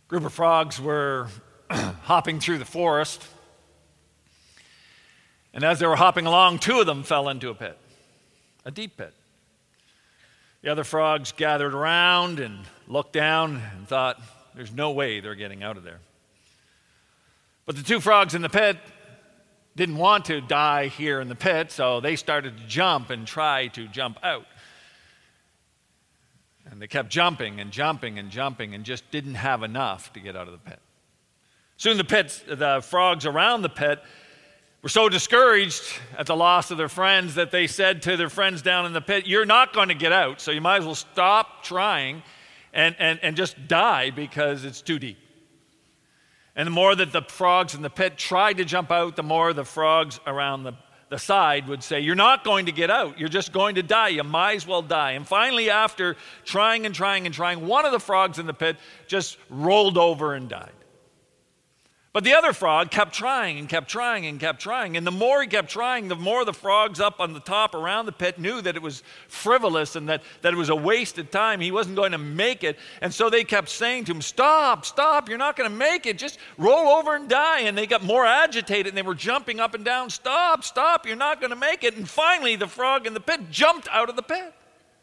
Group of frogs were hopping through the forest, and as they were hopping along, two of them fell into a pit, a deep pit. The other frogs gathered around and looked down and thought, there's no way they're getting out of there. But the two frogs in the pit didn't want to die here in the pit, so they started to jump and try to jump out. And they kept jumping and jumping and jumping and just didn't have enough to get out of the pit. Soon the frogs around the pit were so discouraged at the loss of their friends that they said to their friends down in the pit, you're not going to get out, so you might as well stop trying and just die because it's too deep. And the more that the frogs in the pit tried to jump out, the more the frogs around the side would say, you're not going to get out. You're just going to die. You might as well die. And finally, after trying and trying and trying, one of the frogs in the pit just rolled over and died. But the other frog kept trying and kept trying and kept trying. And the more he kept trying, the more the frogs up on the top around the pit knew that it was frivolous and that it was a wasted time. He wasn't going to make it. And so they kept saying to him, stop, you're not going to make it. Just roll over and die. And they got more agitated and they were jumping up and down. Stop, you're not going to make it. And finally, the frog in the pit jumped out of the pit.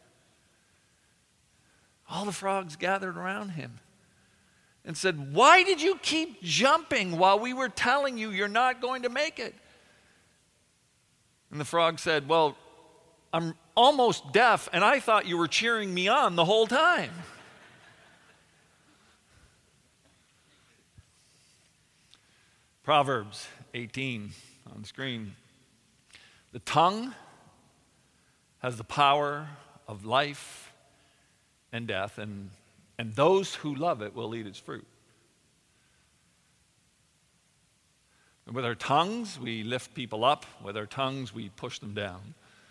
All the frogs gathered around him and said, why did you keep jumping while we were telling you you're not going to make it? And the frog said, well, I'm almost deaf, and I thought you were cheering me on the whole time. Proverbs 18 on the screen. The tongue has the power of life and death, and those who love it will eat its fruit. And with our tongues, we lift people up. With our tongues, we push them down.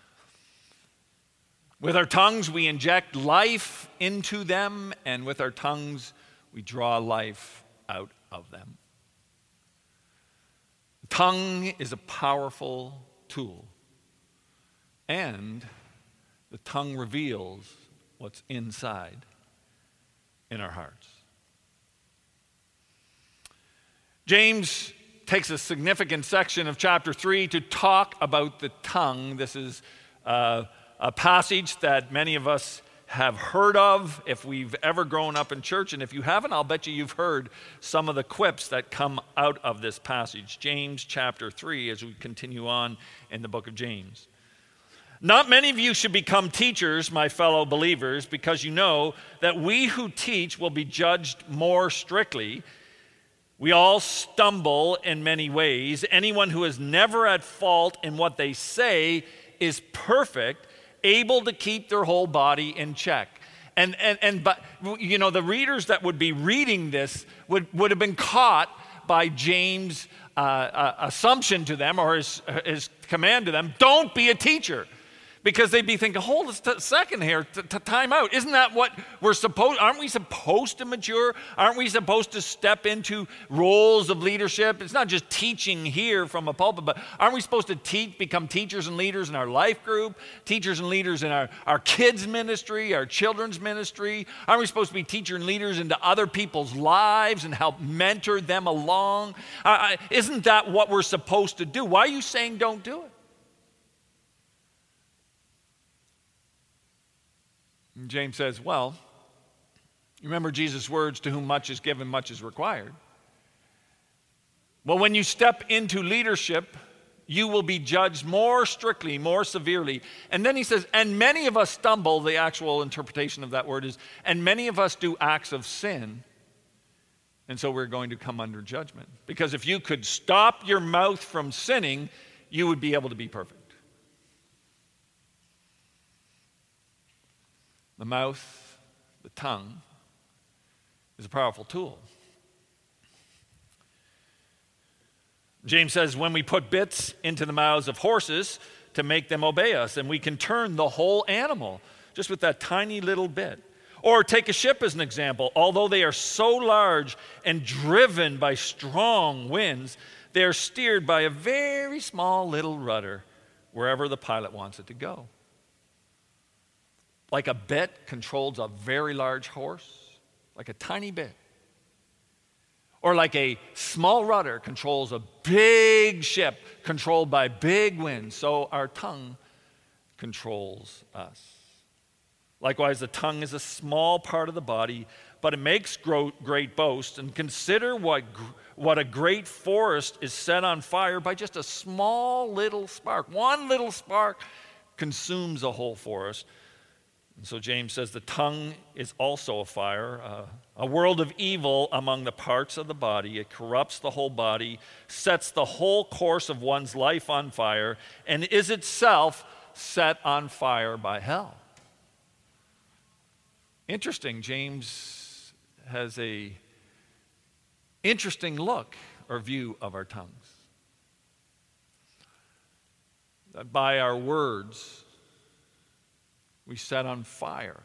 With our tongues, we inject life into them, and with our tongues, we draw life out of them. The tongue is a powerful tool, and the tongue reveals what's inside in our hearts. James takes a significant section of chapter 3 to talk about the tongue. This is a passage that many of us have heard of if we've ever grown up in church. And if you haven't, I'll bet you've heard some of the quips that come out of this passage. James chapter 3, as we continue on in the book of James. Not many of you should become teachers, my fellow believers, because you know that we who teach will be judged more strictly. We all stumble in many ways. Anyone who is never at fault in what they say is perfect, able to keep their whole body in check. But you know, the readers that would be reading this would have been caught by James' assumption to them, or his command to them, don't be a teacher. Because they'd be thinking, hold a second here, time out. Isn't that what aren't we supposed to mature? Aren't we supposed to step into roles of leadership? It's not just teaching here from a pulpit, but aren't we supposed to become teachers and leaders in our life group, teachers and leaders in our kids' ministry, our children's ministry? Aren't we supposed to be teachers and leaders into other people's lives and help mentor them along? Isn't that what we're supposed to do? Why are you saying don't do it? And James says, well, remember Jesus' words, to whom much is given, much is required. Well, when you step into leadership, you will be judged more strictly, more severely. And then he says, and many of us stumble. The actual interpretation of that word is, and many of us do acts of sin, and so we're going to come under judgment. Because if you could stop your mouth from sinning, you would be able to be perfect. The mouth, the tongue, is a powerful tool. James says when we put bits into the mouths of horses to make them obey us, and we can turn the whole animal just with that tiny little bit. Or take a ship as an example. Although they are so large and driven by strong winds, they are steered by a very small little rudder wherever the pilot wants it to go. Like a bit controls a very large horse, like a tiny bit Or like a small rudder controls a big ship controlled by big winds, so our tongue controls us. Likewise, the tongue is a small part of the body, but it makes great boast. And consider what a great forest is set on fire by just a small little spark. One little spark consumes a whole forest. And so James says the tongue is also a fire, a world of evil among the parts of the body. It corrupts the whole body, sets the whole course of one's life on fire, and is itself set on fire by hell. Interesting, James has a interesting look or view of our tongues. That by our words, we set on fire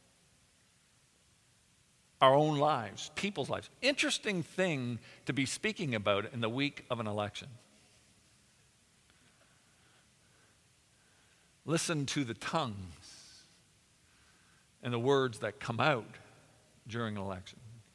our own lives, people's lives. Interesting thing to be speaking about in the week of an election. Listen to the tongues and the words that come out during an election.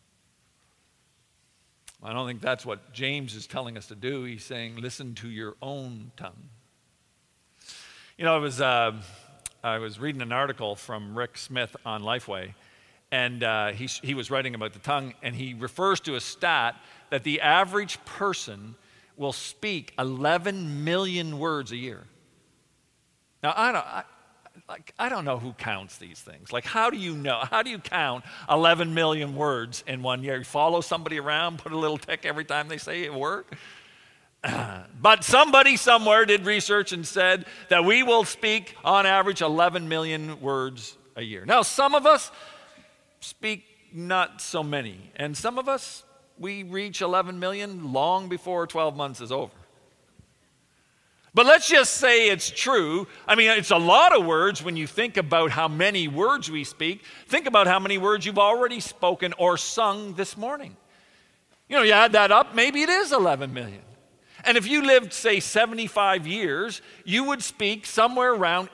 I don't think that's what James is telling us to do. He's saying, listen to your own tongue. You know, I was reading an article from Rick Smith on Lifeway, and he was writing about the tongue, and he refers to a stat that the average person will speak 11 million words a year. Now, I don't know who counts these things. Like, how do you know? How do you count 11 million words in 1 year? You follow somebody around, put a little tick every time they say a word? But somebody somewhere did research and said that we will speak on average 11 million words a year. Now, some of us speak not so many, and some of us, we reach 11 million long before 12 months is over. But let's just say it's true. I mean, it's a lot of words when you think about how many words we speak. Think about how many words you've already spoken or sung this morning. You know, you add that up, maybe it is 11 million. And if you lived, say, 75 years, you would speak somewhere around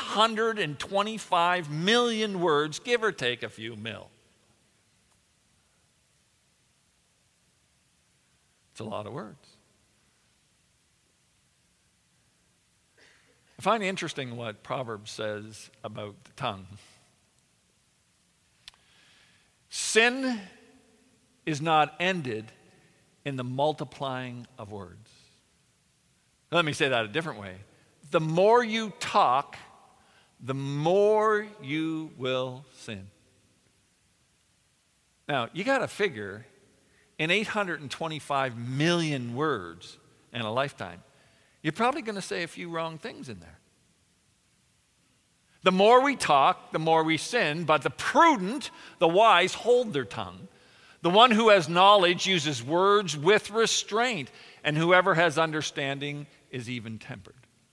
825 million words, give or take a few mil. It's a lot of words. I find it interesting what Proverbs says about the tongue. Sin is not ended in the multiplying of words. Let me say that a different way. The more you talk, the more you will sin. Now, you got to figure in 825 million words in a lifetime, you're probably going to say a few wrong things in there. The more we talk, the more we sin, but the prudent, the wise, hold their tongue. The one who has knowledge uses words with restraint, and whoever has understanding is even tempered.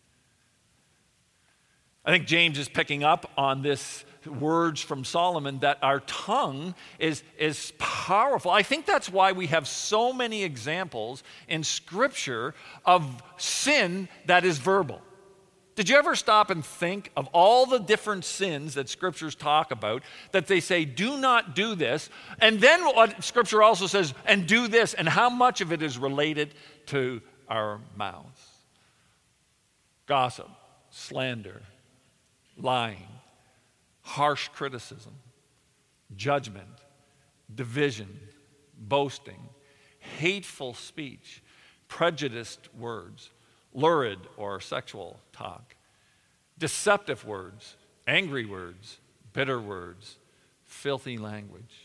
I think James is picking up on this words from Solomon that our tongue is powerful. I think that's why we have so many examples in Scripture of sin that is verbal. Did you ever stop and think of all the different sins that Scriptures talk about, that they say, do not do this, and then what Scripture also says, and do this, and how much of it is related to our mouths? Gossip, slander, lying, harsh criticism, judgment, division, boasting, hateful speech, prejudiced words, lurid or sexual talk, deceptive words, angry words, bitter words, filthy language.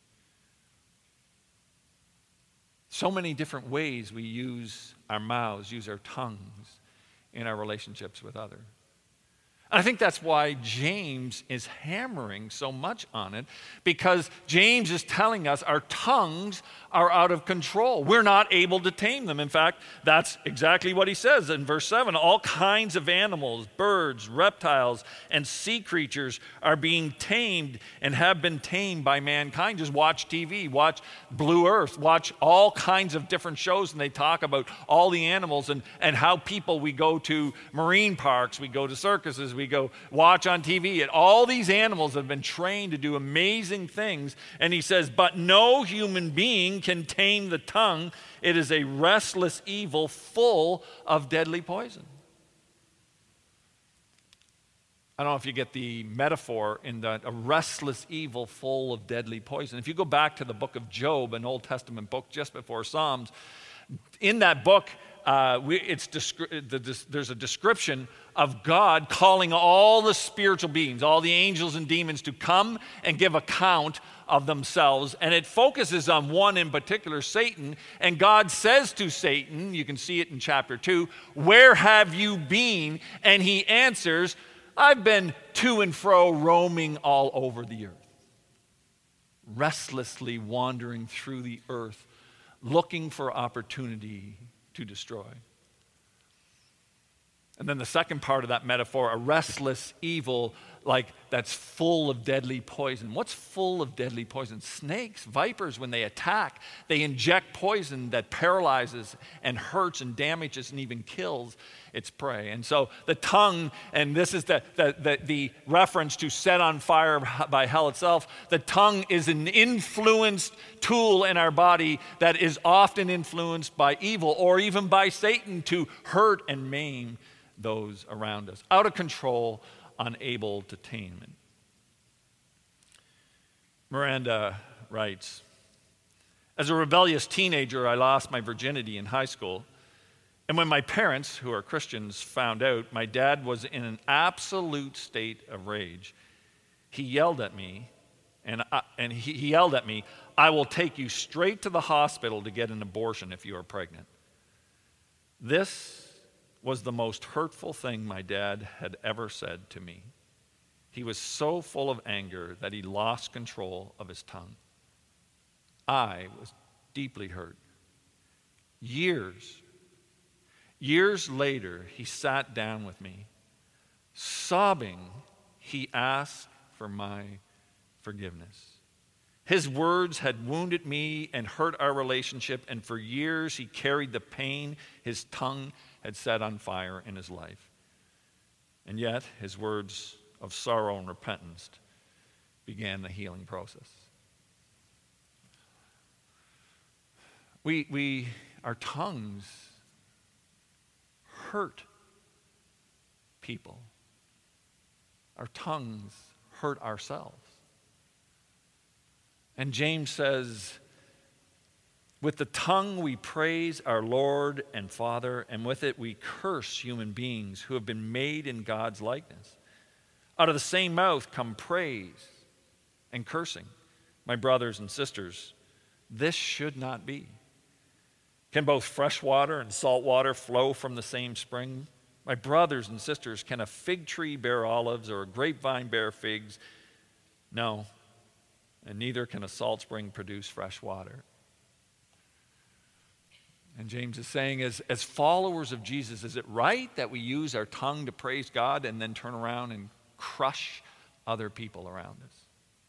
So many different ways we use our mouths, use our tongues in our relationships with others. I think that's why James is hammering so much on it, because James is telling us our tongues are out of control. We're not able to tame them. In fact, that's exactly what he says in verse 7. All kinds of animals, birds, reptiles, and sea creatures are being tamed and have been tamed by mankind. Just watch TV, watch Blue Earth, watch all kinds of different shows, and they talk about all the animals and how people, we go to marine parks, we go to circuses, we go watch on TV, and all these animals have been trained to do amazing things. And he says, but no human being can tame the tongue. It is a restless evil full of deadly poison. I don't know if you get the metaphor in that, a restless evil full of deadly poison. If you go back to the book of Job, an Old Testament book just before Psalms, in that book, there's a description of God calling all the spiritual beings, all the angels and demons, to come and give account of themselves. And it focuses on one in particular, Satan. And God says to Satan, you can see it in chapter 2, where have you been? And he answers, I've been to and fro roaming all over the earth, restlessly wandering through the earth, looking for opportunity to destroy. And then the second part of that metaphor, a restless evil, like that's full of deadly poison. What's full of deadly poison? Snakes, vipers, when they attack, they inject poison that paralyzes and hurts and damages and even kills its prey. And so the tongue, and this is the reference to set on fire by hell itself, the tongue is an influenced tool in our body that is often influenced by evil or even by Satan to hurt and maim those around us. Out of control, unable to tame it. Miranda writes, as a rebellious teenager, I lost my virginity in high school. And when my parents, who are Christians, found out, my dad was in an absolute state of rage. He yelled at me, he yelled at me, I will take you straight to the hospital to get an abortion if you are pregnant. This was the most hurtful thing my dad had ever said to me. He was so full of anger that he lost control of his tongue. I was deeply hurt. Years later, he sat down with me. Sobbing, he asked for my forgiveness. His words had wounded me and hurt our relationship, and for years he carried the pain his tongue had set on fire in his life. And yet, his words of sorrow and repentance began the healing process. Our tongues hurt people. Our tongues hurt ourselves. And James says, with the tongue we praise our Lord and Father, and with it we curse human beings who have been made in God's likeness. Out of the same mouth come praise and cursing. My brothers and sisters, this should not be. Can both fresh water and salt water flow from the same spring? My brothers and sisters, can a fig tree bear olives or a grapevine bear figs? No, and neither can a salt spring produce fresh water. And James is saying, as followers of Jesus, is it right that we use our tongue to praise God and then turn around and crush other people around us?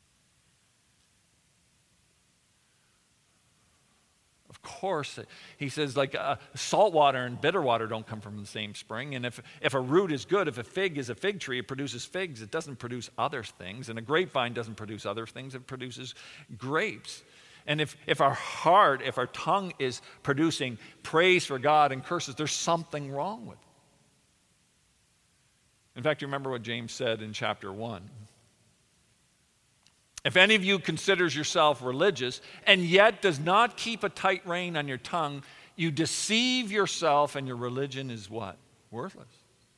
Of course, he says, like salt water and bitter water don't come from the same spring. And if a root is good, if a fig is a fig tree, it produces figs. It doesn't produce other things. And a grapevine doesn't produce other things. It produces grapes. And if our tongue is producing praise for God and curses, there's something wrong with it. In fact, you remember what James said in chapter 1. If any of you considers yourself religious and yet does not keep a tight rein on your tongue, you deceive yourself and your religion is what? Worthless.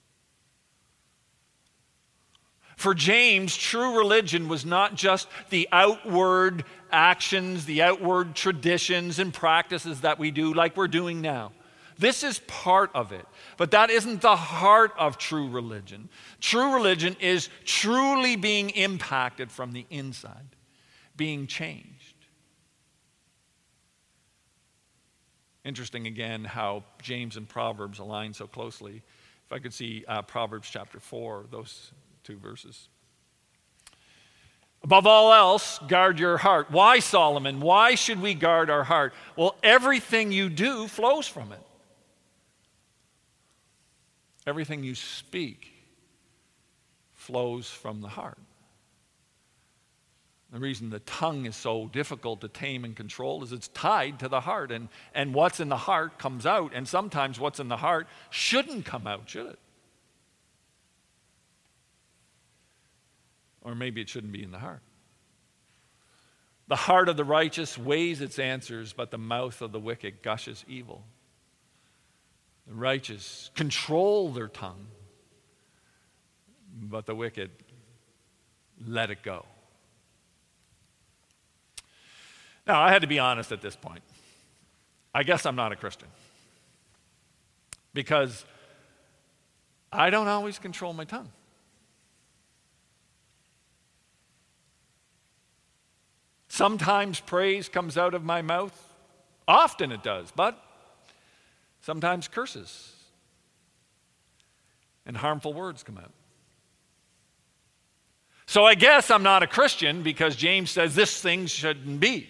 For James, true religion was not just the outward actions, the outward traditions and practices that we do like we're doing now. This is part of it, but that isn't the heart of true religion. True religion is truly being impacted from the inside, being changed. Interesting again how James and Proverbs align so closely. If I could see Proverbs chapter 4, those two verses. Above all else, guard your heart. Why, Solomon? Why should we guard our heart? Well, everything you do flows from it. Everything you speak flows from the heart. The reason the tongue is so difficult to tame and control is it's tied to the heart. And what's in the heart comes out. And sometimes what's in the heart shouldn't come out, should it? Or maybe it shouldn't be in the heart. The heart of the righteous weighs its answers, but the mouth of the wicked gushes evil. The righteous control their tongue, but the wicked let it go. Now, I had to be honest at this point. I guess I'm not a Christian. Because I don't always control my tongue. Sometimes praise comes out of my mouth. Often it does, but sometimes curses and harmful words come out. So I guess I'm not a Christian because James says this thing shouldn't be.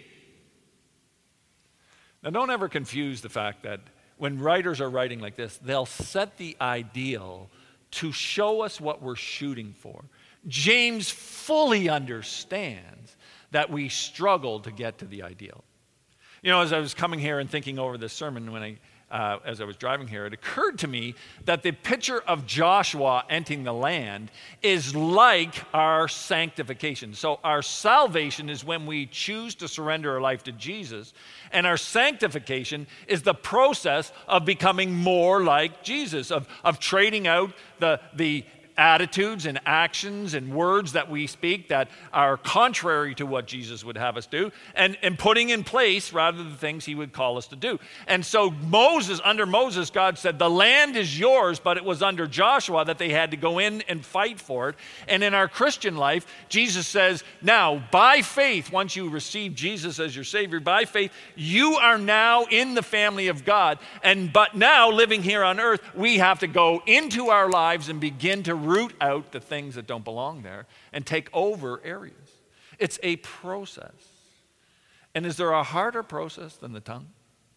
Now, don't ever confuse the fact that when writers are writing like this, they'll set the ideal to show us what we're shooting for. James fully understands that we struggle to get to the ideal. You know, as I was coming here and thinking over this sermon as I was driving here, it occurred to me that the picture of Joshua entering the land is like our sanctification. So our salvation is when we choose to surrender our life to Jesus, and our sanctification is the process of becoming more like Jesus, of trading out the attitudes and actions and words that we speak that are contrary to what Jesus would have us do, and putting in place rather the things he would call us to do. And so under Moses, God said, the land is yours, but it was under Joshua that they had to go in and fight for it. And in our Christian life, Jesus says, now, by faith, once you receive Jesus as your Savior, by faith, you are now in the family of God. But now, living here on earth, we have to go into our lives and begin to root out the things that don't belong there and take over areas. It's a process. And is there a harder process than the tongue?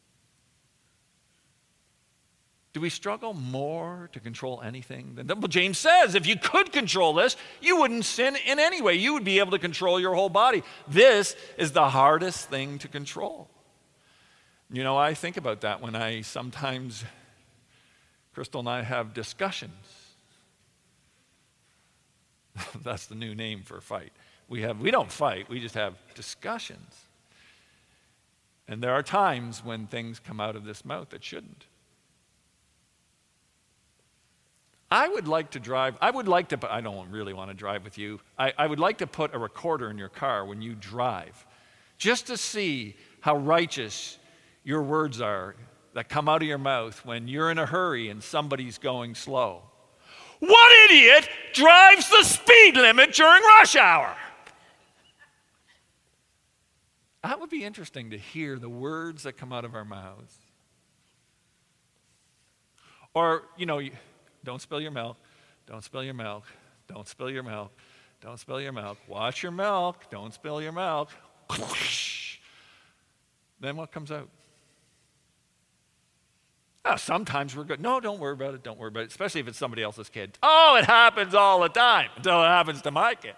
Do we struggle more to control anything than well, James says, if you could control this, you wouldn't sin in any way. You would be able to control your whole body. This is the hardest thing to control. You know, I think about that when Crystal and I have discussions. That's the new name for a fight. We don't fight, we just have discussions. And there are times when things come out of this mouth that shouldn't. I don't really want to drive with you. I would like to put a recorder in your car when you drive, just to see how righteous your words are that come out of your mouth when you're in a hurry and somebody's going slow. What idiot drives the speed limit during rush hour? That would be interesting to hear the words that come out of our mouths. Or, don't spill your milk, don't spill your milk, don't spill your milk, don't spill your milk, watch your milk, don't spill your milk. Then what comes out? Oh, sometimes we're good. No, don't worry about it, especially if it's somebody else's kid. Oh, it happens all the time until it happens to my kid.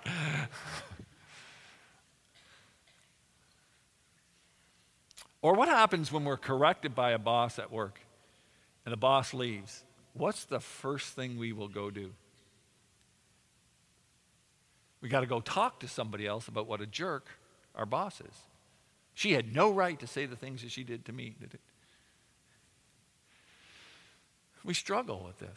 Or what happens when we're corrected by a boss at work and the boss leaves? What's the first thing we will go do? We got to go talk to somebody else about what a jerk our boss is. She had no right to say the things that she did to me. We struggle with this.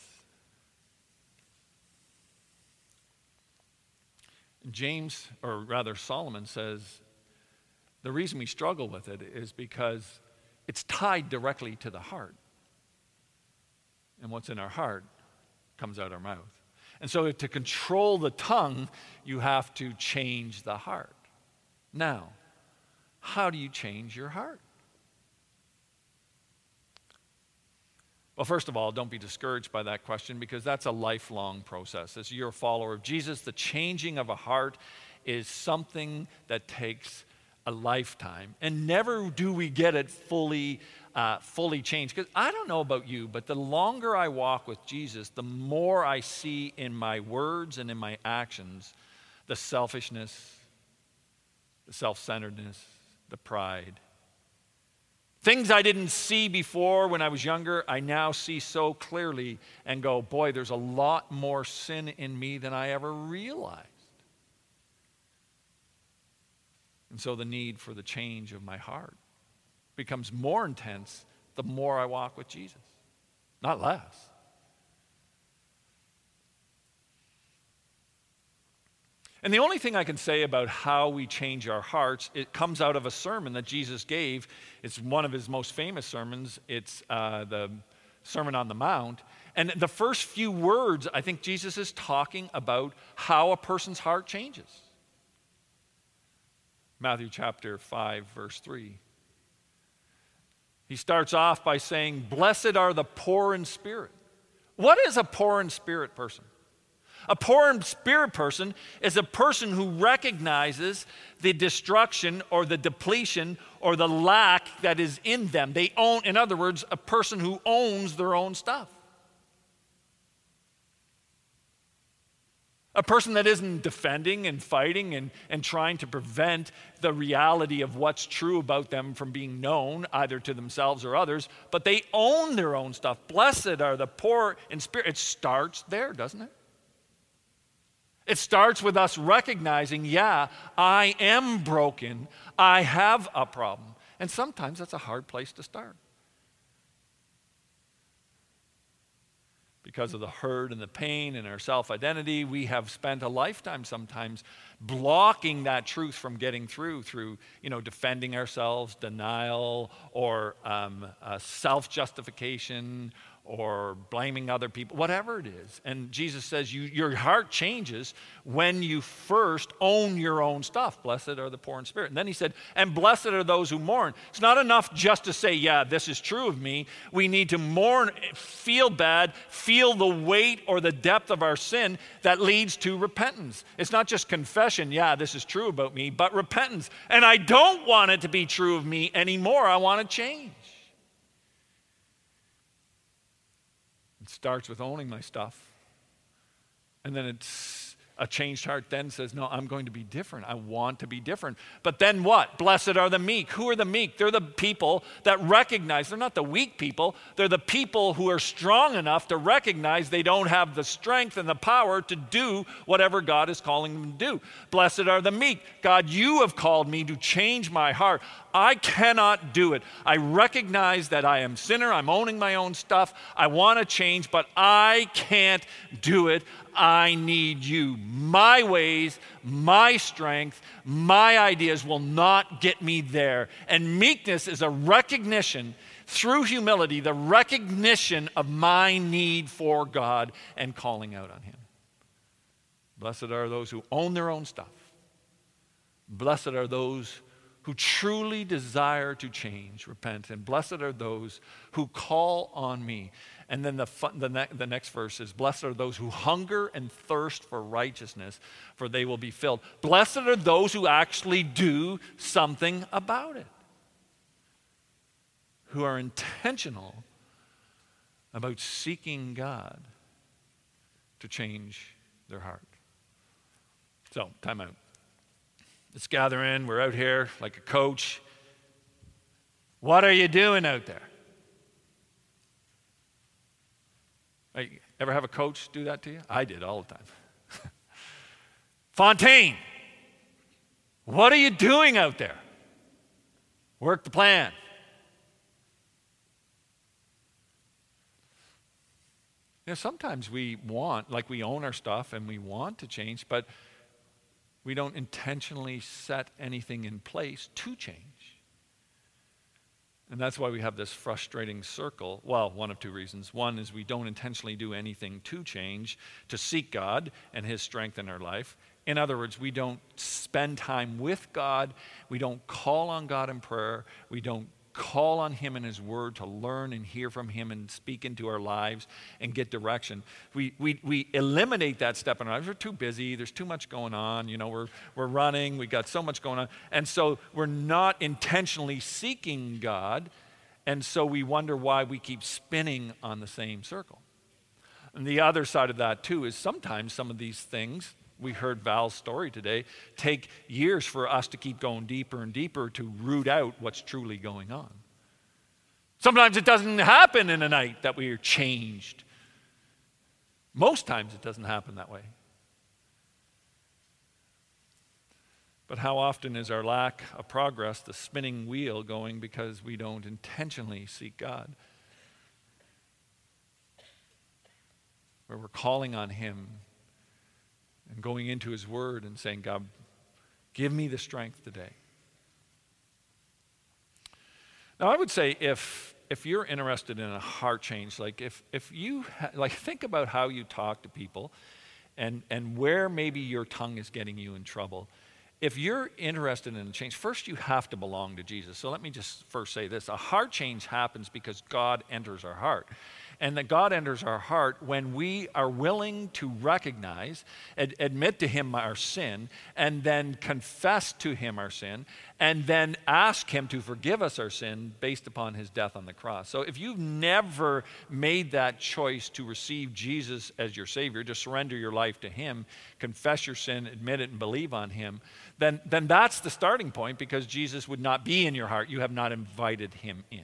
James, or rather Solomon, says the reason we struggle with it is because it's tied directly to the heart. And what's in our heart comes out our mouth. And so to control the tongue, you have to change the heart. Now, how do you change your heart? Well, first of all, don't be discouraged by that question because that's a lifelong process. As you're a follower of Jesus, the changing of a heart is something that takes a lifetime. And never do we get it fully fully changed. Because I don't know about you, but the longer I walk with Jesus, the more I see in my words and in my actions the selfishness, the self-centeredness, the pride. Things I didn't see before when I was younger, I now see so clearly and go, boy, there's a lot more sin in me than I ever realized. And so the need for the change of my heart becomes more intense the more I walk with Jesus, not less. And the only thing I can say about how we change our hearts, it comes out of a sermon that Jesus gave. It's one of his most famous sermons. It's the Sermon on the Mount. And the first few words, I think Jesus is talking about how a person's heart changes. Matthew chapter 5, verse 3. He starts off by saying, "Blessed are the poor in spirit." What is a poor in spirit person? A poor in spirit person is a person who recognizes the destruction or the depletion or the lack that is in them. They own, in other words, a person who owns their own stuff. A person that isn't defending and fighting and trying to prevent the reality of what's true about them from being known, either to themselves or others, but they own their own stuff. Blessed are the poor in spirit. It starts there, doesn't it? It starts with us recognizing, yeah, I am broken. I have a problem. And sometimes that's a hard place to start. Because of the hurt and the pain and our self-identity, we have spent a lifetime sometimes blocking that truth from getting through defending ourselves, denial, or self-justification, or blaming other people, whatever it is. And Jesus says your heart changes when you first own your own stuff. Blessed are the poor in spirit. And then he said, and blessed are those who mourn. It's not enough just to say, yeah, this is true of me. We need to mourn, feel bad, feel the weight or the depth of our sin that leads to repentance. It's not just confession, yeah, this is true about me, but repentance. And I don't want it to be true of me anymore. I want to change. It starts with owning my stuff. And then a changed heart then says, no, I'm going to be different. I want to be different. But then what? Blessed are the meek. Who are the meek? They're the people that recognize, they're not the weak people. They're the people who are strong enough to recognize they don't have the strength and the power to do whatever God is calling them to do. Blessed are the meek. God, you have called me to change my heart. I cannot do it. I recognize that I am a sinner. I'm owning my own stuff. I want to change, but I can't do it. I need you. My ways, my strength, my ideas will not get me there. And meekness is a recognition through humility, the recognition of my need for God and calling out on him. Blessed are those who own their own stuff. Blessed are those who truly desire to change, repent, and blessed are those who call on me. And then the next verse is, blessed are those who hunger and thirst for righteousness, for they will be filled. Blessed are those who actually do something about it, who are intentional about seeking God to change their heart. So, time out. Let's gather in. We're out here like a coach. What are you doing out there? Hey, ever have a coach do that to you? I did all the time. Fontaine, what are you doing out there? Work the plan. Sometimes we want, like we own our stuff and we want to change, but we don't intentionally set anything in place to change. And that's why we have this frustrating circle. Well, one of two reasons. One is we don't intentionally do anything to change, to seek God and his strength in our life. In other words, we don't spend time with God. We don't call on God in prayer. We don't call on him in his word to learn and hear from him and speak into our lives and get direction. We eliminate that step in our lives. We're too busy. There's too much going on. We're running. We got so much going on. And so we're not intentionally seeking God. And so we wonder why we keep spinning on the same circle. And the other side of that too is sometimes some of these things, we heard Val's story today, take years for us to keep going deeper and deeper to root out what's truly going on. Sometimes it doesn't happen in a night that we are changed. Most times it doesn't happen that way. But how often is our lack of progress the spinning wheel going because we don't intentionally seek God? Where we're calling on Him and going into His Word and saying, God, give me the strength today. Now, I would say if you're interested in a heart change, like if you, think about how you talk to people and where maybe your tongue is getting you in trouble. If you're interested in a change, first you have to belong to Jesus. So let me just first say this. A heart change happens because God enters our heart. And that God enters our heart when we are willing to recognize, admit to Him our sin, and then confess to Him our sin, and then ask Him to forgive us our sin based upon His death on the cross. So if you've never made that choice to receive Jesus as your Savior, to surrender your life to Him, confess your sin, admit it, and believe on Him, then that's the starting point, because Jesus would not be in your heart. You have not invited Him in.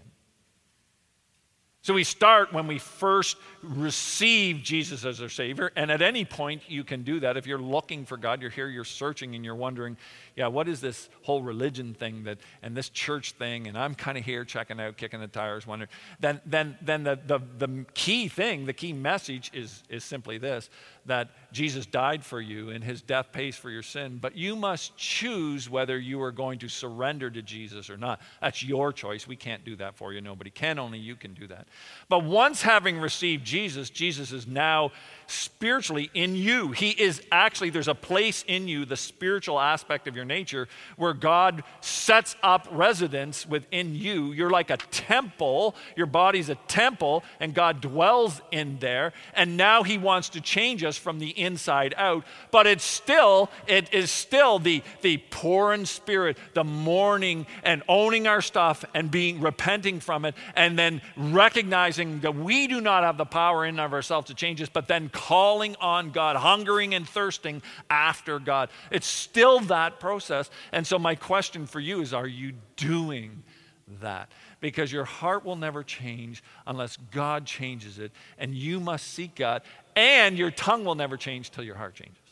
So we start when we first receive Jesus as our Savior, and at any point you can do that. If you're looking for God, you're here, you're searching, and you're wondering, what is this whole religion thing and this church thing, and I'm kind of here checking out, kicking the tires, wondering. Then the key thing, the key message is simply this, that Jesus died for you and His death pays for your sin, but you must choose whether you are going to surrender to Jesus or not. That's your choice. We can't do that for you. Nobody can. Only you can do that. But once having received Jesus, Jesus is now spiritually in you. He is actually, there's a place in you, the spiritual aspect of your nature, where God sets up residence within you. You're like a temple. Your body's a temple, and God dwells in there. And now He wants to change us from the inside out. But it is still the poor in spirit, the mourning and owning our stuff and repenting from it, and then recognizing that we do not have the power in and of ourselves to change us, but then calling on God, hungering and thirsting after God. It's still that process. And so my question for you is, are you doing that? Because your heart will never change unless God changes it, and you must seek God, and your tongue will never change till your heart changes.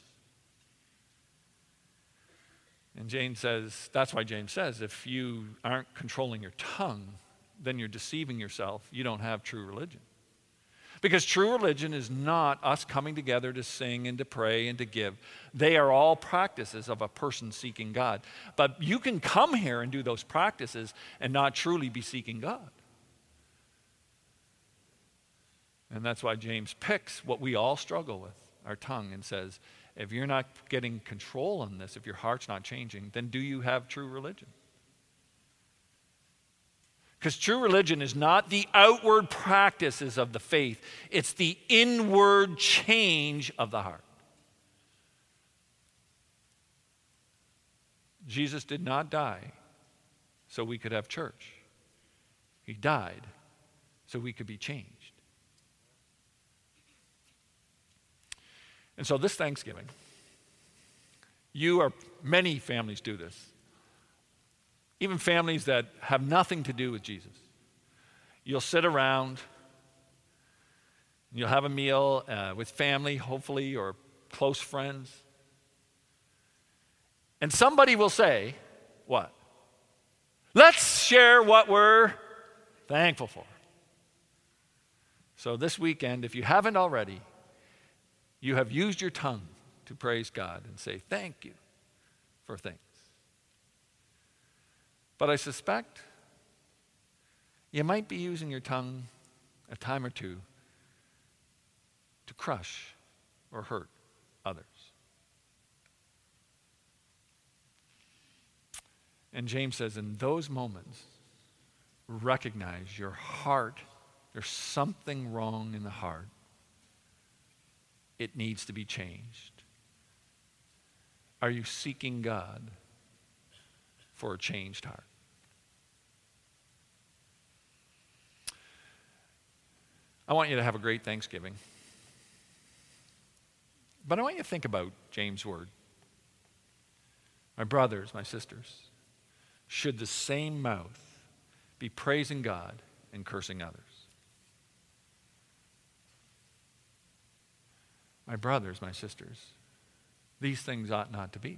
And James says, that's why James says, if you aren't controlling your tongue, then you're deceiving yourself. You don't have true religion. Because true religion is not us coming together to sing and to pray and to give. They are all practices of a person seeking God. But you can come here and do those practices and not truly be seeking God. And that's why James picks what we all struggle with, our tongue, and says, if you're not getting control on this, if your heart's not changing, then do you have true religion? Because true religion is not the outward practices of the faith. It's the inward change of the heart. Jesus did not die so we could have church. He died so we could be changed. And so this Thanksgiving, many families do this. Even families that have nothing to do with Jesus. You'll sit around, you'll have a meal with family, hopefully, or close friends. And somebody will say, what? Let's share what we're thankful for. So this weekend, if you haven't already, you have used your tongue to praise God and say thank you for things. But I suspect you might be using your tongue a time or two to crush or hurt others. And James says, in those moments, recognize your heart. There's something wrong in the heart. It needs to be changed. Are you seeking God for a changed heart? I want you to have a great Thanksgiving. But I want you to think about James' word. My brothers, my sisters, should the same mouth be praising God and cursing others? My brothers, my sisters, these things ought not to be.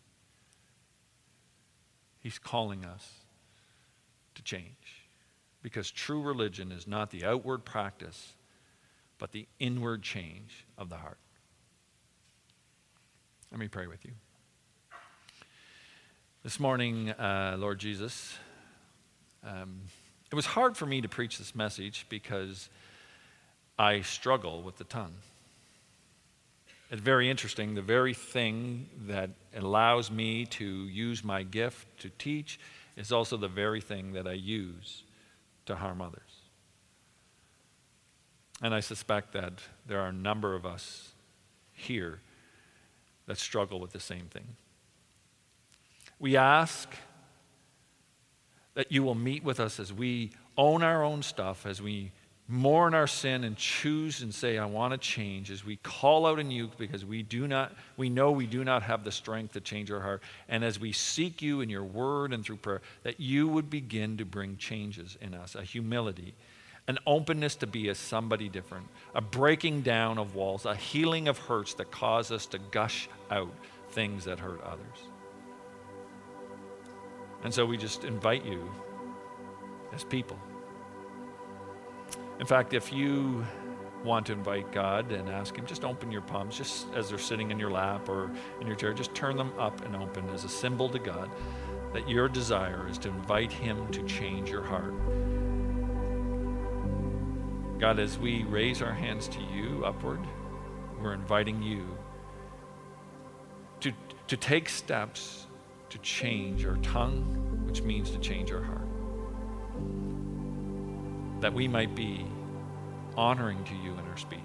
He's calling us to change, because true religion is not the outward practice, but the inward change of the heart. Let me pray with you. This morning, Lord Jesus, it was hard for me to preach this message because I struggle with the tongue. It's very interesting. The very thing that allows me to use my gift to teach is also the very thing that I use to harm others. And I suspect that there are a number of us here that struggle with the same thing. We ask that you will meet with us as we own our own stuff, as we mourn our sin and choose and say, I want to change, as we call out in you because we know we do not have the strength to change our heart, and as we seek you in your word and through prayer, that you would begin to bring changes in us, a humility, an openness to be as somebody different, a breaking down of walls, a healing of hurts that cause us to gush out things that hurt others. And so we just invite you as people. In fact, if you want to invite God and ask him, just open your palms, just as they're sitting in your lap or in your chair, just turn them up and open as a symbol to God that your desire is to invite him to change your heart. God, as we raise our hands to you upward, we're inviting you to take steps to change our tongue, which means to change our heart. That we might be honoring to you in our speech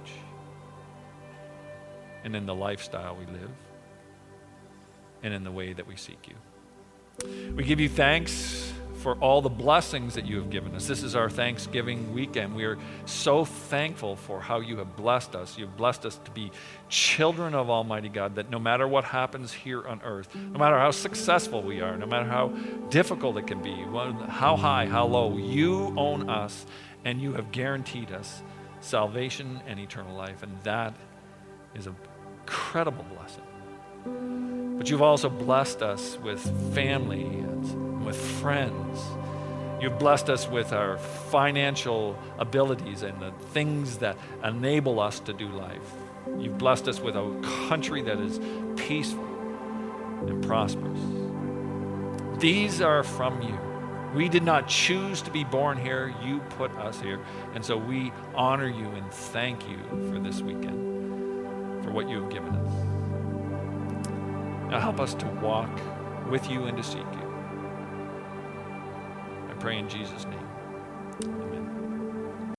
and in the lifestyle we live and in the way that we seek you. We give you thanks for all the blessings that you have given us. This is our Thanksgiving weekend. We are so thankful for how you have blessed us. You've blessed us to be children of Almighty God, that no matter what happens here on earth, no matter how successful we are, no matter how difficult it can be, how high, how low, you own us and you have guaranteed us salvation and eternal life. And that is an incredible blessing. But you've also blessed us with family and with friends. You've blessed us with our financial abilities and the things that enable us to do life. You've blessed us with a country that is peaceful and prosperous. These are from you. We did not choose to be born here. You put us here. And so we honor you and thank you for this weekend, for what you have given us. Now help us to walk with you and to seek you. I pray in Jesus' name. Amen.